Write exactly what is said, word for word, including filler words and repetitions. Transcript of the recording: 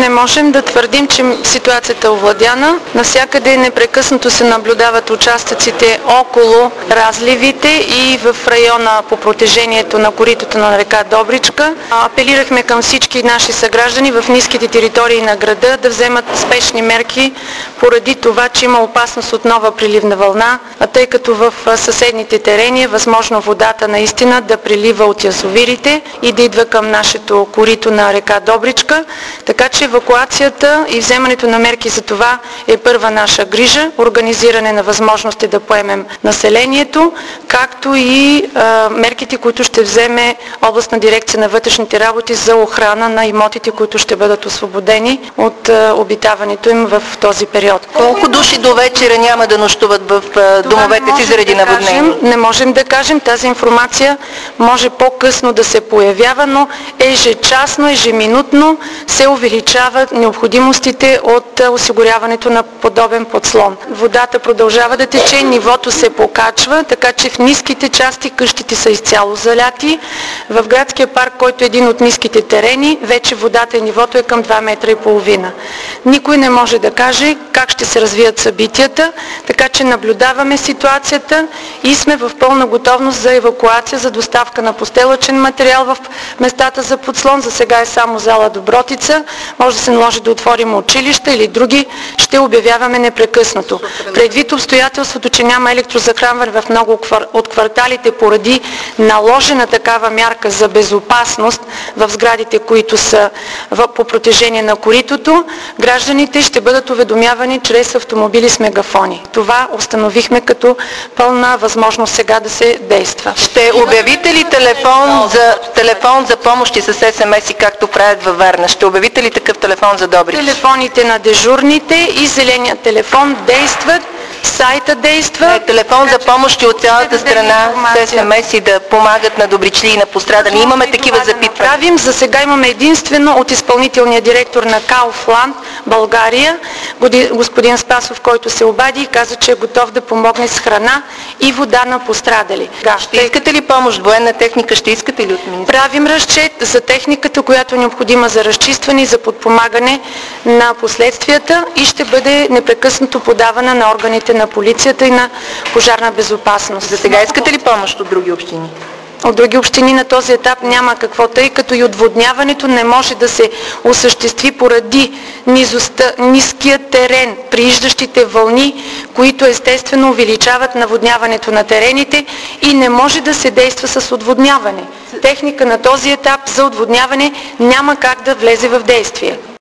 Не можем да твърдим, че ситуацията е овладяна. Навсякъде непрекъснато се наблюдават участъците около разливите и в района по протежението на коритото на река Добричка. Апелирахме към всички наши съграждани в ниските територии на града да вземат спешни мерки поради това, че има опасност от нова приливна вълна, тъй като в съседните терени е възможно водата наистина да прилива от язовирите и да идва към нашето корито на река Добричка. Така че евакуацията и вземането на мерки за това е първа наша грижа, организиране на възможности да поемем населението, както и а, мерките, които ще вземе Областна дирекция на вътрешните работи за охрана на имотите, които ще бъдат освободени от а, обитаването им в този период. Колко души до вечера няма да нощуват в а, домовете си заради да наводнение? Не можем да кажем, тази информация може по-късно да се появява, но ежечасно, ежеминутно се увеличават необходимостите от осигуряването на подобен подслон. Водата продължава да тече, нивото се покачва, така че в ниските части къщите са изцяло заляти. В градския парк, който е един от ниските терени, вече водата и нивото е към два метра и половина. Никой не може да каже как ще се развият събитията, така че наблюдаваме ситуацията и сме в пълна готовност за евакуация, за доставка на постелъчен материал в местата за подслон. За сега е само зала Добротица. Може да се наложи да отворим училища или други. Ще обявяваме непрекъснато. Предвид обстоятелството, че няма електрозахранване в много от кварталите поради наложена такава мярка за безопасност в сградите, които са по протежение на коритото, гражданите ще бъдат уведомявани чрез автомобили с мегафони. Това установихме като пълна възможност сега да се действа. Ще обявите ли телефон за, телефон за помощи с ес ем ес и както правят във Варна? Ще обявите ли такъв телефон за Добрич? Телефоните на дежурните и зеления телефон действат, сайта действа. Не, телефон за помощи от цялата страна с ес ем ес и да помагат на добричли и на пострадани. Имаме такива запитвания. Правим. За сега имаме единствено от изпълнителния директор на Кауфланд България, господин Спасов, който се обади и каза, че е готов да помогне с храна и вода на пострадали. Ще искате ли помощ? Военна техника ще искате ли от министерството? Правим разчет за техниката, която е необходима за разчистване и за подпомагане на последствията и ще бъде непрекъснато подавана на органите на полицията и на пожарна безопасност. За сега искате ли помощ от други общини? От други общини на този етап няма какво, тъй като и отводняването не може да се осъществи поради низостта, ниския терен, прииждащите вълни, които естествено увеличават наводняването на терените и не може да се действа с отводняване. Техника на този етап за отводняване няма как да влезе в действие.